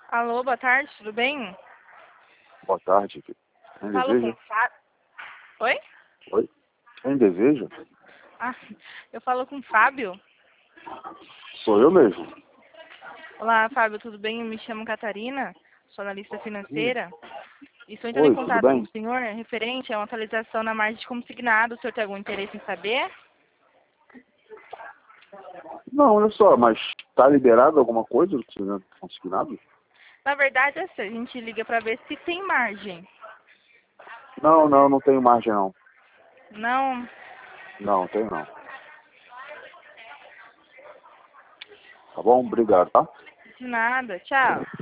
Alô, boa tarde, tudo bem? Boa tarde. Quem Falo com deseja? Fábio. Oi? Oi? Quem deseja? Ah, eu falo com Fábio. Sou eu mesmo. Olá, Fábio, tudo bem? Eu me chamo Catarina, sou analista financeira. E estou entrando em Oi, tudo contato com bem? o senhor referente a uma atualização na margem de consignado. O senhor tem algum interesse em saber? Não, olha só, mas tá liberado alguma coisa do que não consignado? Na verdade, é assim, a gente liga para ver se tem margem. Não tenho margem não. Não, Não, tenho não. Tá bom? Obrigado, tá? de nada. Tchau.